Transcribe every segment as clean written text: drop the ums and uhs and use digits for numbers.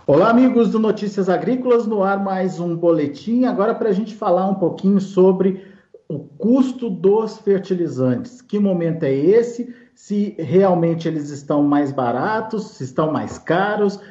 Olá, amigos do Notícias Agrícolas, no ar mais um boletim. Agora para a gente falar um pouquinho sobre o custo dos fertilizantes. Que momento é esse? Se realmente eles estão mais baratos, se estão mais caros.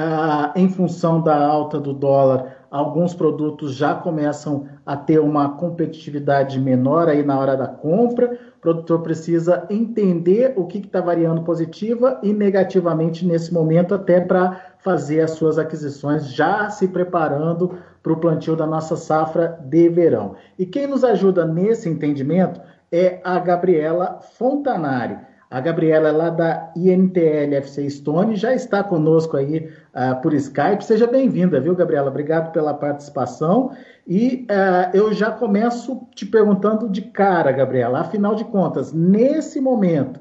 Em função da alta do dólar, alguns produtos já começam a ter uma competitividade menor aí na hora da compra. O produtor precisa entender o que está variando positiva e negativamente nesse momento, até para fazer as suas aquisições, já se preparando para o plantio da nossa safra de verão. E quem nos ajuda nesse entendimento é a Gabriela Fontanari. A Gabriela é lá da INTL FC Stone, já está conosco aí por Skype. Seja bem-vinda, viu, Gabriela? Obrigado pela participação. E eu já começo te perguntando de cara, Gabriela, afinal de contas, nesse momento,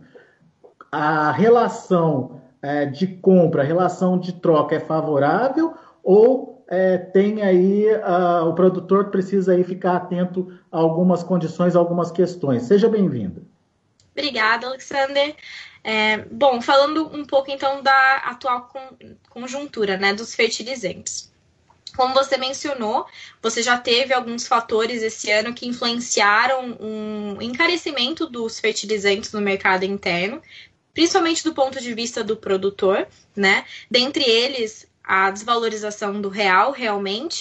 a relação de compra, a relação de troca é favorável ou tem aí, o produtor precisa aí ficar atento a algumas condições, a algumas questões? Seja bem-vinda. Obrigada, Alexander. Bom, falando um pouco então da atual conjuntura, né, dos fertilizantes. Como você mencionou, você já teve alguns fatores esse ano que influenciaram um encarecimento dos fertilizantes no mercado interno, principalmente do ponto de vista do produtor, né? Dentre eles, a desvalorização do real, realmente,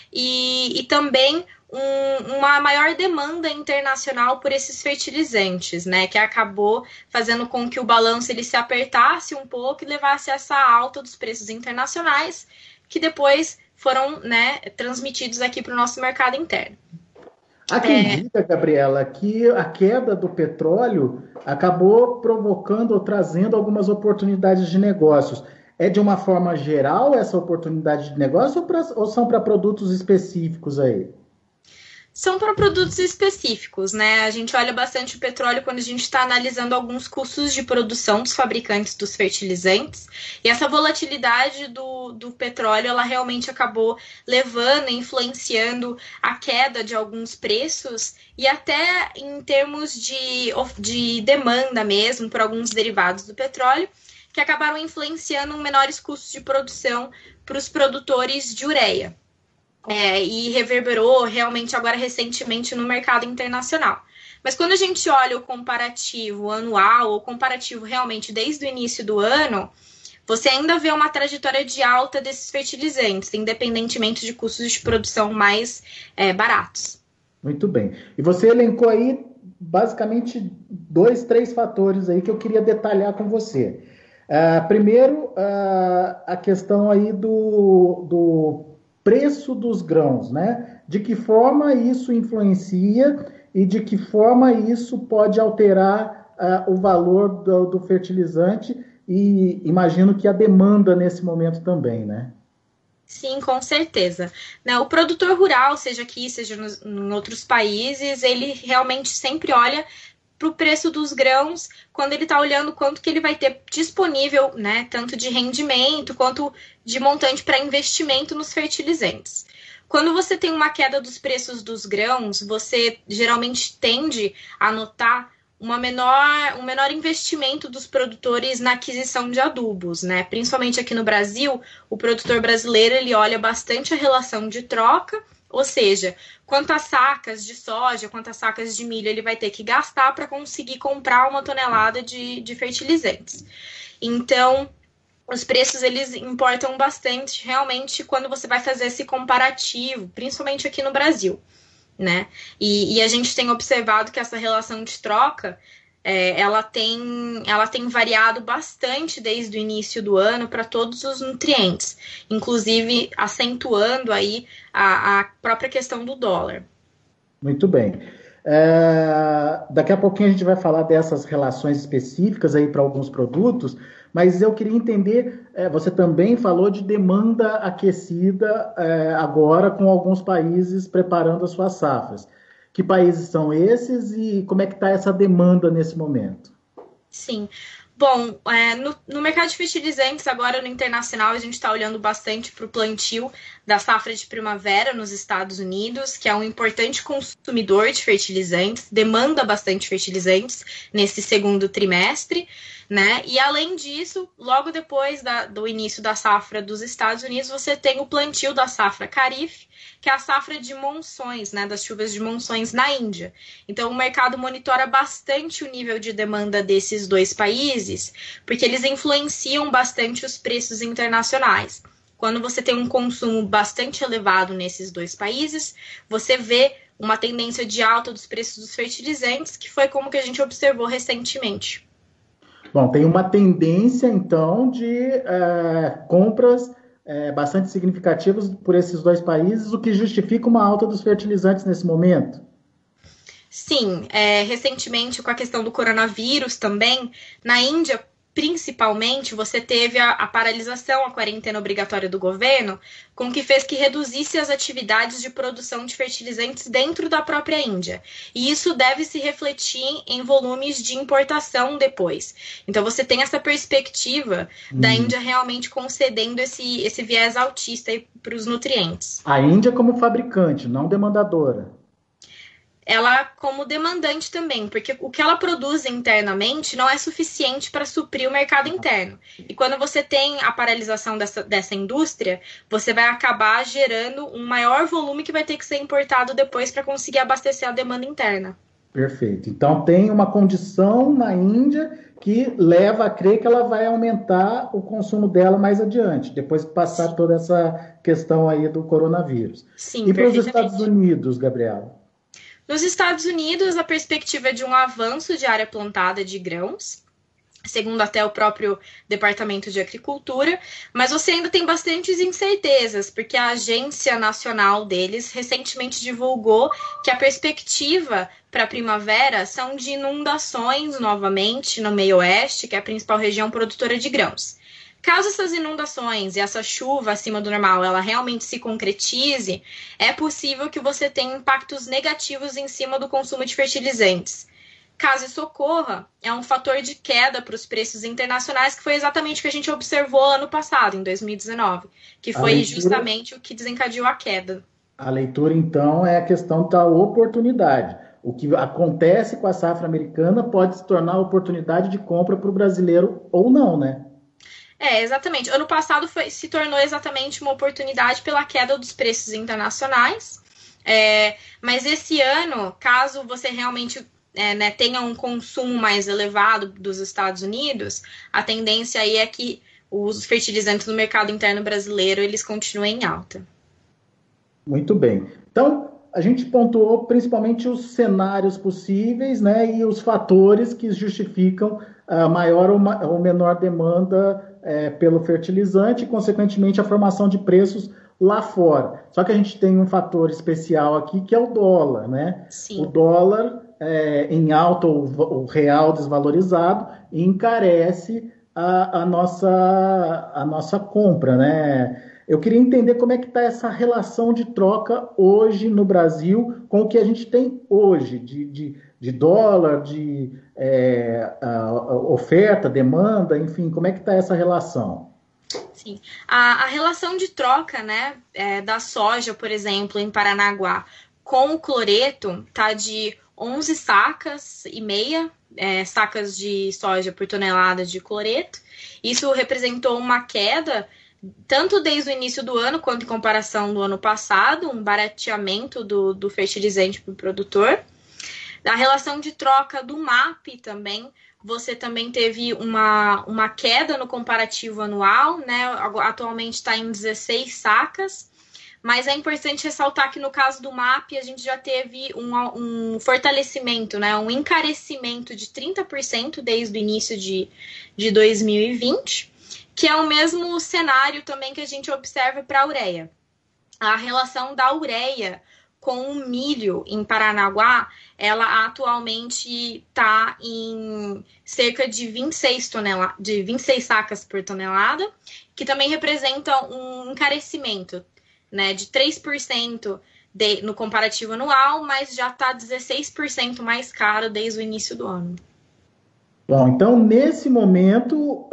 e também uma maior demanda internacional por esses fertilizantes, né, que acabou fazendo com que o balanço ele se apertasse um pouco e levasse a essa alta dos preços internacionais, que depois foram, né, transmitidos aqui para o nosso mercado interno. Há quem diga, Gabriela, que a queda do petróleo acabou provocando ou trazendo algumas oportunidades de negócios. É de uma forma geral essa oportunidade de negócio ou são para produtos específicos aí? São para produtos específicos, né? A gente olha bastante o petróleo quando a gente está analisando alguns custos de produção dos fabricantes dos fertilizantes. E essa volatilidade do petróleo, ela realmente acabou levando, influenciando a queda de alguns preços e até em termos de demanda mesmo por alguns derivados do petróleo, que acabaram influenciando menores custos de produção para os produtores de ureia. E reverberou realmente agora recentemente no mercado internacional. Mas quando a gente olha o comparativo anual, ou comparativo realmente desde o início do ano, você ainda vê uma trajetória de alta desses fertilizantes, independentemente de custos de produção mais baratos. Muito bem. E você elencou aí basicamente 2, 3 fatores aí que eu queria detalhar com você. Primeiro, a questão aí do preço dos grãos, né? De que forma isso influencia e de que forma isso pode alterar o valor do fertilizante e imagino que a demanda nesse momento também, né? Sim, com certeza. O produtor rural, seja aqui, seja em outros países, ele realmente sempre olha para o preço dos grãos, quando ele está olhando quanto que ele vai ter disponível, né, tanto de rendimento quanto de montante para investimento nos fertilizantes. Quando você tem uma queda dos preços dos grãos, você geralmente tende a notar um menor investimento dos produtores na aquisição de adubos, né? Principalmente aqui no Brasil, o produtor brasileiro ele olha bastante a relação de troca, ou seja, quantas sacas de soja, quantas sacas de milho ele vai ter que gastar para conseguir comprar uma tonelada de fertilizantes. Então, os preços eles importam bastante realmente quando você vai fazer esse comparativo, principalmente aqui no Brasil, né? E a gente tem observado que essa relação de troca ela tem variado bastante desde o início do ano para todos os nutrientes, inclusive acentuando aí a própria questão do dólar. Muito bem. Daqui a pouquinho a gente vai falar dessas relações específicas aí para alguns produtos, mas eu queria entender, você também falou de demanda aquecida agora com alguns países preparando as suas safras. Que países são esses e como é que está essa demanda nesse momento? Sim. Bom, no mercado de fertilizantes, agora no internacional, a gente está olhando bastante para o plantio da safra de primavera nos Estados Unidos, que é um importante consumidor de fertilizantes, demanda bastante fertilizantes nesse segundo trimestre. né? E além disso, logo depois do início da safra dos Estados Unidos, você tem o plantio da safra Kharif, que é a safra de monções, né? Das chuvas de monções na Índia. Então, o mercado monitora bastante o nível de demanda desses dois países, porque eles influenciam bastante os preços internacionais. Quando você tem um consumo bastante elevado nesses dois países, você vê uma tendência de alta dos preços dos fertilizantes, que foi como que a gente observou recentemente. Bom, tem uma tendência, então, de compras bastante significativas por esses dois países, o que justifica uma alta dos fertilizantes nesse momento. Sim, recentemente, com a questão do coronavírus também, na Índia, principalmente, você teve a paralisação, a quarentena obrigatória do governo, com que fez que reduzisse as atividades de produção de fertilizantes dentro da própria Índia. E isso deve se refletir em volumes de importação depois. Então, você tem essa perspectiva da Índia realmente concedendo esse viés altista para os nutrientes. A Índia como fabricante, não demandadora. Ela como demandante também, porque o que ela produz internamente não é suficiente para suprir o mercado interno. E quando você tem a paralisação dessa indústria, você vai acabar gerando um maior volume que vai ter que ser importado depois para conseguir abastecer a demanda interna. Perfeito. Então tem uma condição na Índia que leva a crer que ela vai aumentar o consumo dela mais adiante, depois que passar toda essa questão aí do coronavírus. Sim, e para os Estados Unidos, Gabriela? Nos Estados Unidos, a perspectiva é de um avanço de área plantada de grãos, segundo até o próprio Departamento de Agricultura, mas você ainda tem bastantes incertezas, porque a agência nacional deles recentemente divulgou que a perspectiva para a primavera são de inundações novamente no meio oeste, que é a principal região produtora de grãos. Caso essas inundações e essa chuva acima do normal ela realmente se concretize, é possível que você tenha impactos negativos em cima do consumo de fertilizantes. Caso isso ocorra, é um fator de queda para os preços internacionais, que foi exatamente o que a gente observou ano passado, em 2019, que foi justamente o que desencadeou a queda. A leitura, então, é a questão da oportunidade. O que acontece com a safra americana pode se tornar oportunidade de compra para o brasileiro ou não, né? Exatamente. Ano passado se tornou exatamente uma oportunidade pela queda dos preços internacionais. Mas esse ano, caso você realmente tenha um consumo mais elevado dos Estados Unidos, a tendência aí é que os fertilizantes no mercado interno brasileiro eles continuem em alta. Muito bem. Então, a gente pontuou principalmente os cenários possíveis, né, e os fatores que justificam a maior ou menor demanda pelo fertilizante e, consequentemente, a formação de preços lá fora. Só que a gente tem um fator especial aqui, que é o dólar, né? Sim. O dólar em alta, o real desvalorizado, encarece a nossa compra, né? Eu queria entender como é que está essa relação de troca hoje no Brasil com o que a gente tem hoje, de dólar, de oferta, demanda, enfim, como é que está essa relação? Sim, a relação de troca, né, da soja, por exemplo, em Paranaguá, com o cloreto, tá de 11 sacas e meia, sacas de soja por tonelada de cloreto. Isso representou uma queda tanto desde o início do ano quanto em comparação do ano passado, um barateamento do fertilizante para o produtor. A relação de troca do MAP também, você também teve uma queda no comparativo anual, né? Atualmente está em 16 sacas, mas é importante ressaltar que no caso do MAP a gente já teve um fortalecimento, né? Um encarecimento de 30% desde o início de 2020, que é o mesmo cenário também que a gente observa para a ureia. A relação da ureia com o milho em Paranaguá, ela atualmente está em cerca de 26 sacas por tonelada, que também representa um encarecimento, né, de 3% no comparativo anual, mas já está 16% mais caro desde o início do ano. Bom, então, nesse momento,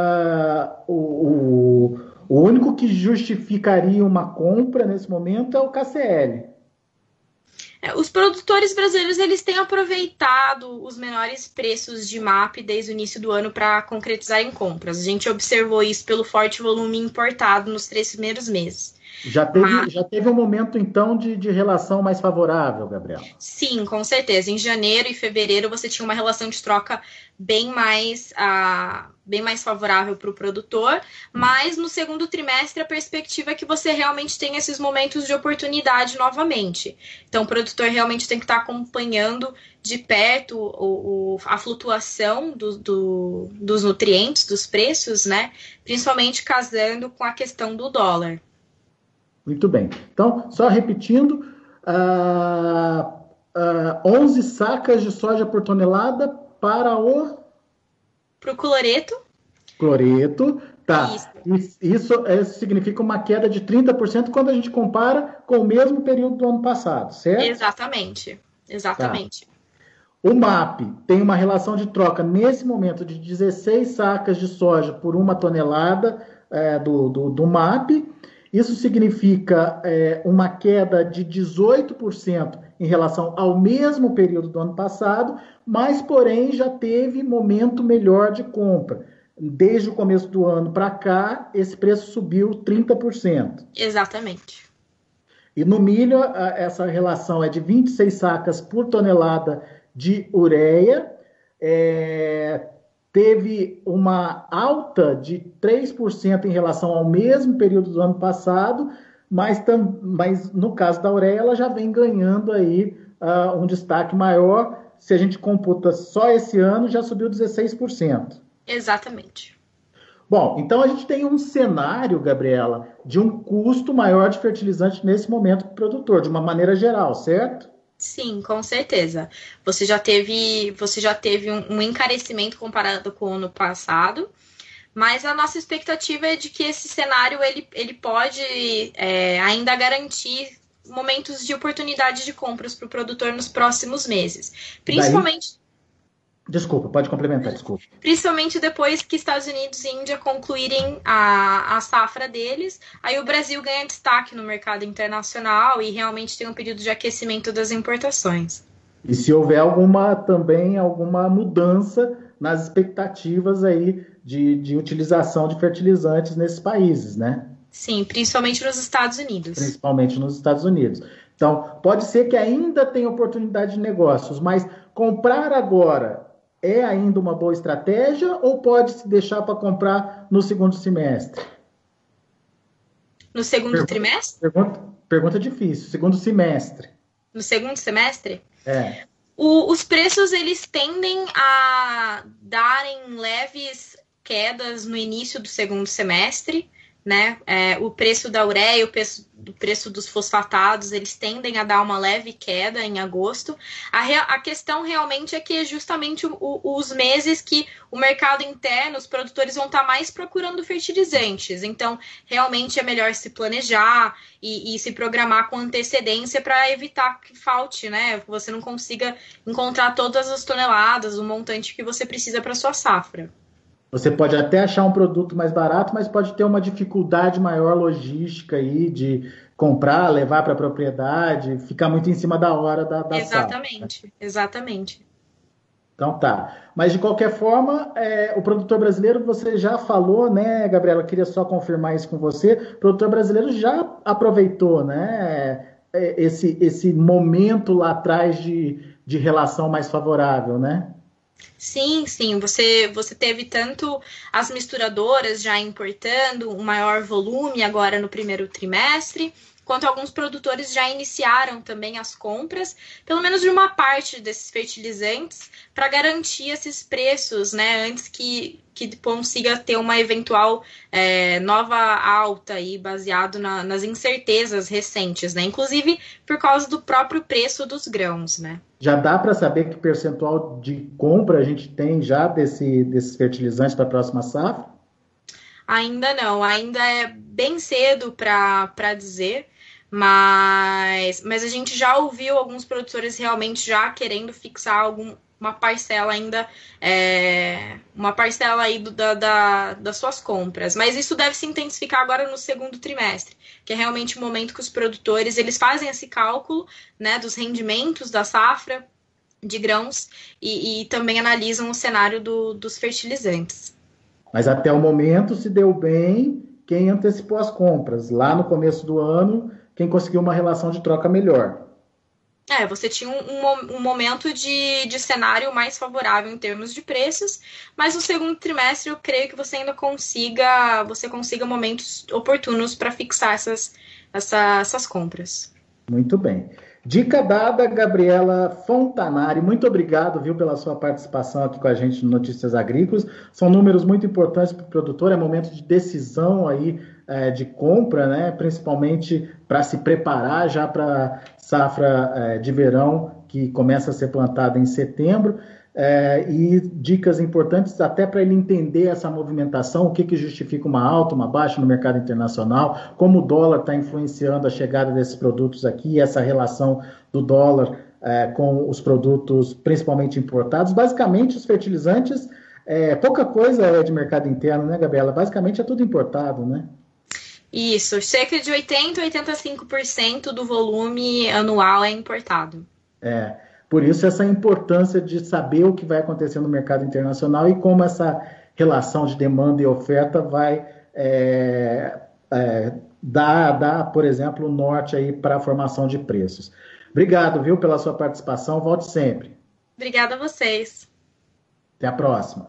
o único que justificaria uma compra nesse momento é o KCL. Os produtores brasileiros eles têm aproveitado os menores preços de MAP desde o início do ano para concretizar em compras. A gente observou isso pelo forte volume importado nos 3 primeiros meses. Já teve um momento, então, de relação mais favorável, Gabriela? Sim, com certeza. Em janeiro e fevereiro você tinha uma relação de troca bem mais favorável para o produtor, mas no segundo trimestre a perspectiva é que você realmente tem esses momentos de oportunidade novamente. Então o produtor realmente tem que estar acompanhando de perto a flutuação dos nutrientes, dos preços, né? Principalmente casando com a questão do dólar. Muito bem. Então, só repetindo, 11 sacas de soja por tonelada para o... Para o cloreto. Cloreto, tá. Isso significa uma queda de 30% quando a gente compara com o mesmo período do ano passado, certo? Exatamente. Tá. O MAP tem uma relação de troca, nesse momento, de 16 sacas de soja por uma tonelada do MAP. Isso significa uma queda de 18% em relação ao mesmo período do ano passado, mas, porém, já teve momento melhor de compra. Desde o começo do ano para cá, esse preço subiu 30%. Exatamente. E no milho, essa relação é de 26 sacas por tonelada de ureia. Teve uma alta de 3% em relação ao mesmo período do ano passado, mas no caso da ureia, ela já vem ganhando aí um destaque maior. Se a gente computa só esse ano, já subiu 16%. Exatamente. Bom, então a gente tem um cenário, Gabriela, de um custo maior de fertilizante nesse momento para o produtor, de uma maneira geral, certo? Sim, com certeza. Você já teve um encarecimento comparado com o ano passado, mas a nossa expectativa é de que esse cenário ele pode ainda garantir momentos de oportunidade de compras para o produtor nos próximos meses. Principalmente... Desculpa, pode complementar, desculpa. Principalmente depois que Estados Unidos e Índia concluírem a safra deles, aí o Brasil ganha destaque no mercado internacional e realmente tem um período de aquecimento das importações. E se houver alguma mudança nas expectativas aí de utilização de fertilizantes nesses países, né? Sim, principalmente nos Estados Unidos. Principalmente nos Estados Unidos. Então, pode ser que ainda tenha oportunidade de negócios, mas comprar agora é ainda uma boa estratégia ou pode se deixar para comprar no segundo semestre? No segundo trimestre? Pergunta difícil. Segundo semestre. No segundo semestre? É. Os preços, eles tendem a darem leves quedas no início do segundo semestre, né? O preço da ureia, o preço dos fosfatados, eles tendem a dar uma leve queda em agosto. A questão realmente é que é justamente os meses que o mercado interno, os produtores vão estar mais procurando fertilizantes. Então, realmente é melhor se planejar e se programar com antecedência para evitar que falte, né? Que você não consiga encontrar todas as toneladas, o montante que você precisa para sua safra. Você pode até achar um produto mais barato, mas pode ter uma dificuldade maior logística aí de comprar, levar para a propriedade, ficar muito em cima da hora da Exatamente, safra. Exatamente. Então tá. Mas de qualquer forma, o produtor brasileiro, você já falou, né, Gabriela? Eu queria só confirmar isso com você. O produtor brasileiro já aproveitou, né, esse momento lá atrás de relação mais favorável, né? Sim, você teve tanto as misturadoras já importando um maior volume agora no primeiro trimestre, quanto alguns produtores já iniciaram também as compras, pelo menos de uma parte desses fertilizantes, para garantir esses preços, né, antes que consiga ter uma eventual nova alta aí, baseado nas incertezas recentes, né, inclusive por causa do próprio preço dos grãos, né. Já dá para saber que percentual de compra a gente tem já desses fertilizantes para a próxima safra? Ainda não, ainda é bem cedo para dizer, mas a gente já ouviu alguns produtores realmente já querendo fixar parcela ainda, uma parcela aí das suas compras. Mas isso deve se intensificar agora no segundo trimestre, que é realmente o momento que os produtores eles fazem esse cálculo, né, dos rendimentos da safra de grãos e também analisam o cenário dos fertilizantes. Mas até o momento se deu bem quem antecipou as compras. Lá no começo do ano, quem conseguiu uma relação de troca melhor. Você tinha um momento de cenário mais favorável em termos de preços, mas no segundo trimestre eu creio que você ainda consiga momentos oportunos para fixar essas compras. Muito bem. Dica dada, Gabriela Fontanari. Muito obrigado, viu, pela sua participação aqui com a gente no Notícias Agrícolas. São números muito importantes para o produtor, é momento de decisão aí de compra, né? Principalmente para se preparar já para safra de verão, que começa a ser plantada em setembro. E dicas importantes até para ele entender essa movimentação, o que justifica uma alta, uma baixa no mercado internacional, como o dólar está influenciando a chegada desses produtos aqui, essa relação do dólar com os produtos principalmente importados. Basicamente, os fertilizantes, pouca coisa é de mercado interno, né, Gabriela? Basicamente é tudo importado, né? Isso, cerca de 80% a 85% do volume anual é importado. Por isso essa importância de saber o que vai acontecer no mercado internacional e como essa relação de demanda e oferta vai dar, por exemplo, o norte aí para a formação de preços. Obrigado, viu, pela sua participação. Volte sempre. Obrigada a vocês. Até a próxima.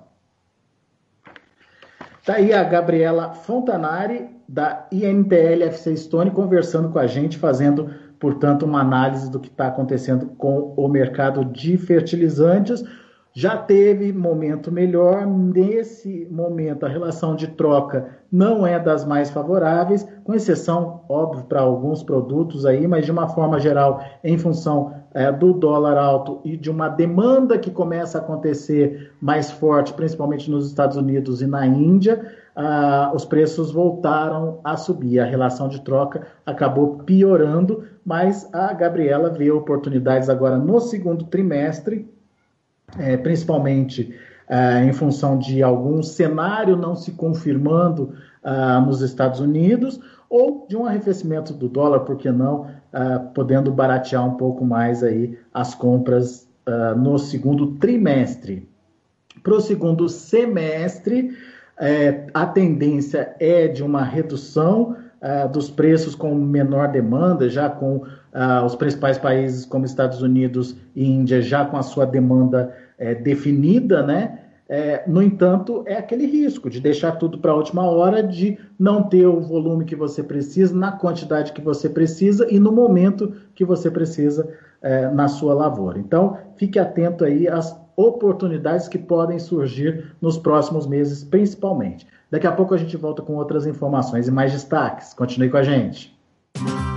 Está aí a Gabriela Fontanari, da INTL FC Stone, conversando com a gente, fazendo, portanto, uma análise do que está acontecendo com o mercado de fertilizantes. Já teve momento melhor, nesse momento a relação de troca não é das mais favoráveis, com exceção, óbvio, para alguns produtos aí, mas de uma forma geral, em função do dólar alto e de uma demanda que começa a acontecer mais forte, principalmente nos Estados Unidos e na Índia, os preços voltaram a subir. A relação de troca acabou piorando, mas a Gabriela vê oportunidades agora no segundo trimestre, principalmente em função de algum cenário não se confirmando nos Estados Unidos, ou de um arrefecimento do dólar, por que não, podendo baratear um pouco mais aí as compras no segundo trimestre. Para o segundo semestre, a tendência é de uma redução dos preços com menor demanda, já com os principais países como Estados Unidos e Índia já com a sua demanda definida, né? No entanto, é aquele risco de deixar tudo para a última hora, de não ter o volume que você precisa, na quantidade que você precisa e no momento que você precisa na sua lavoura. Então, fique atento aí às oportunidades que podem surgir nos próximos meses, principalmente. Daqui a pouco a gente volta com outras informações e mais destaques. Continue com a gente.